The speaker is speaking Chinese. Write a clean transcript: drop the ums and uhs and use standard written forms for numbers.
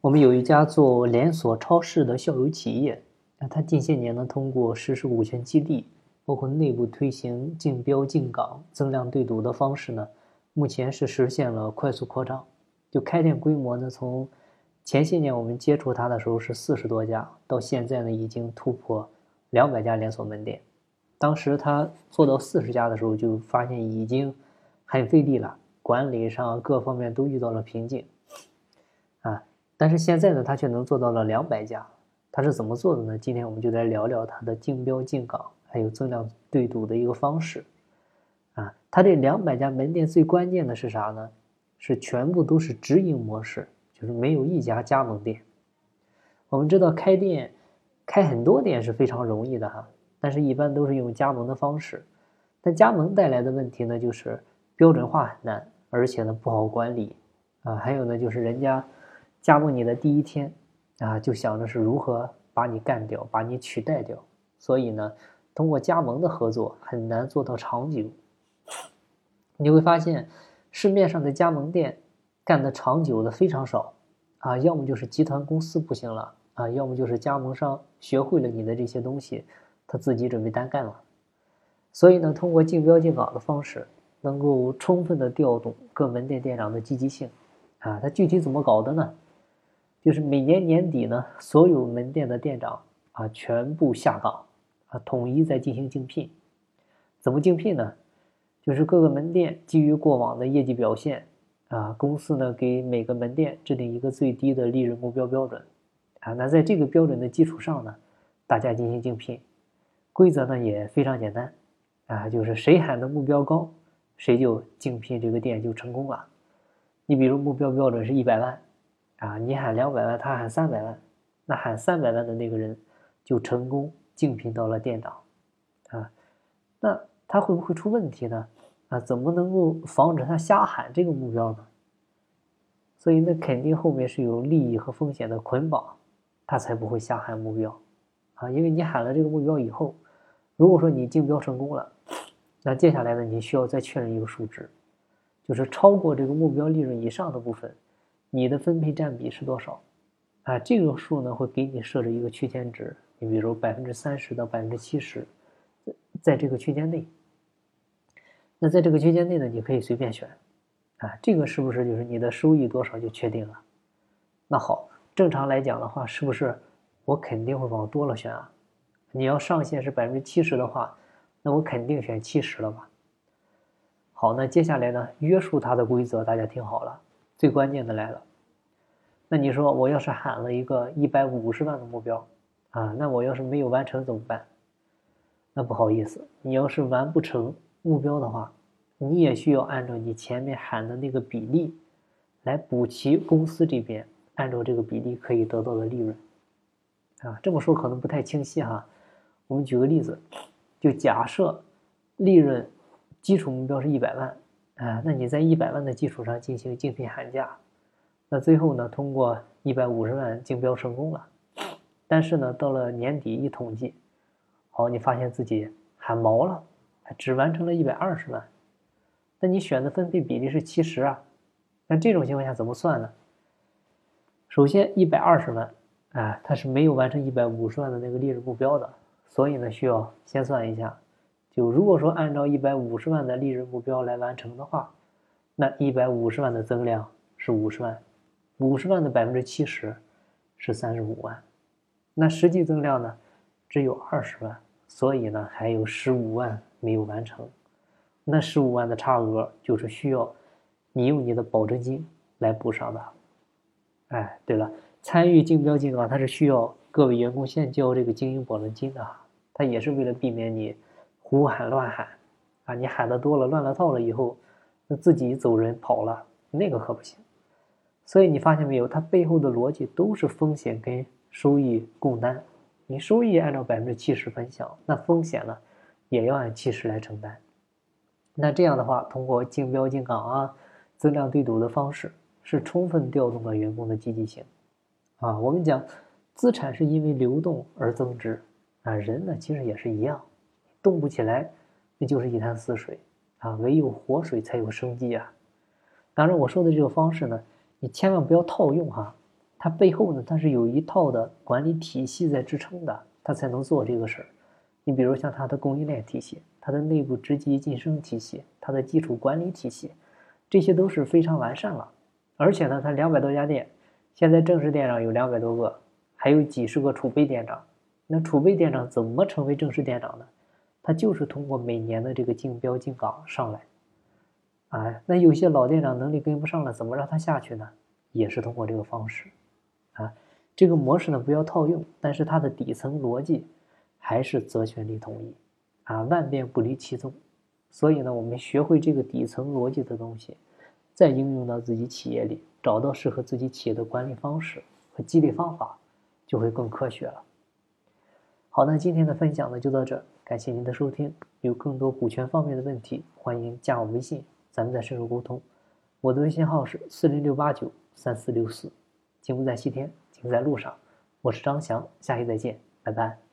我们有一家做连锁超市的校友企业，它近些年呢，通过实施股权激励，包括内部推行竞标竞岗、增量对赌的方式呢，目前是实现了快速扩张。就开店规模呢，从前些年我们接触它的时候是40多家，到现在呢已经突破200家连锁门店。当时它做到40家的时候，就发现已经很费力了，管理上各方面都遇到了瓶颈。但是现在呢，它却能做到了200家，它是怎么做的呢？今天我们就来聊聊它的竞标竞岗还有增量对赌的一个方式。它这200家门店最关键的是啥呢？是全部都是直营模式，就是没有一家加盟店。我们知道开店开很多店是非常容易的哈，但是一般都是用加盟的方式。但加盟带来的问题呢，就是标准化很难，而且呢不好管理还有呢就是人家加盟你的第一天就想着是如何把你干掉，把你取代掉，所以呢通过加盟的合作很难做到长久。你会发现市面上的加盟店干得长久的非常少要么就是集团公司不行了要么就是加盟商学会了你的这些东西，他自己准备单干了。所以呢，通过竞标竞岗的方式，能够充分的调动各门店店长的积极性它具体怎么搞的呢？就是每年年底呢，所有门店的店长全部下岗统一再进行竞聘。怎么竞聘呢？就是各个门店基于过往的业绩表现公司呢给每个门店制定一个最低的利润目标标准那在这个标准的基础上呢，大家进行竞聘。规则呢也非常简单就是谁喊的目标高，谁就竞聘这个店就成功了。你比如目标标准是100万你喊200万，他喊300万，那喊300万的那个人就成功竞聘到了店长那他会不会出问题呢？怎么能够防止他瞎喊这个目标呢？所以那肯定后面是有利益和风险的捆绑，他才不会瞎喊目标因为你喊了这个目标以后，如果说你竞标成功了，那接下来呢，你需要再确认一个数值，就是超过这个目标利润以上的部分，你的分配占比是多少这个数呢会给你设置一个区间值，你比如30%到70%，在这个区间内。那在这个区间内呢，你可以随便选这个是不是就是你的收益多少就确定了？那好，正常来讲的话，是不是我肯定会往多了选你要上限是70%的话，那我肯定选70了吧？好，那接下来呢，约束它的规则大家听好了，最关键的来了。那你说我要是喊了一个150万的目标那我要是没有完成怎么办？那不好意思，你要是完不成目标的话，你也需要按照你前面喊的那个比例来补齐公司这边按照这个比例可以得到的利润这么说可能不太清晰我们举个例子，就假设利润基础目标是100万那你在100万的基础上进行竞聘喊价，那最后呢通过150万竞标成功了，但是呢到了年底一统计，好，你发现自己喊毛了，只完成了120万，那你选的分配比例是70那这种情况下怎么算呢？首先120万它是没有完成150万的那个利润目标的，所以呢需要先算一下，就如果说按照150万的利润目标来完成的话，那150万的增量是50万，50万的70%是35万，那实际增量呢只有20万，所以呢还有15万没有完成。那15万的差额就是需要你用你的保证金来补上的。对了，参与竞标竞岗它是需要各位员工先交这个经营保证金的它也是为了避免你胡喊乱喊你喊的多了乱了套了以后，那自己走人跑了，那个可不行。所以你发现没有，它背后的逻辑都是风险跟收益共担，你收益按照70%分享，那风险呢也要按70来承担。那这样的话，通过竞标竞岗增量对赌的方式，是充分调动了员工的积极性我们讲资产是因为流动而增值人呢其实也是一样，动不起来那就是一潭死水唯有活水才有生机当然我说的这个方式呢，你千万不要套用它背后呢，它是有一套的管理体系在支撑的，它才能做这个事儿。你比如像它的供应链体系，它的内部直级晋升体系，它的基础管理体系，这些都是非常完善了。而且呢，它200多家店，现在正式店长有200多个，还有几十个储备店长。那储备店长怎么成为正式店长呢？他就是通过每年的这个竞标竞岗上来。那有些老店长能力跟不上了，怎么让他下去呢？也是通过这个方式。这个模式呢不要套用，但是它的底层逻辑还是责权利统一，万变不离其宗。所以呢，我们学会这个底层逻辑的东西，再应用到自己企业里，找到适合自己企业的管理方式和激励方法，就会更科学了。好，那今天的分享呢就到这，感谢您的收听。有更多股权方面的问题，欢迎加我微信，咱们再深入沟通。我的微信号是406893464，进不在西天，进在路上。我是张翔，下期再见，拜拜。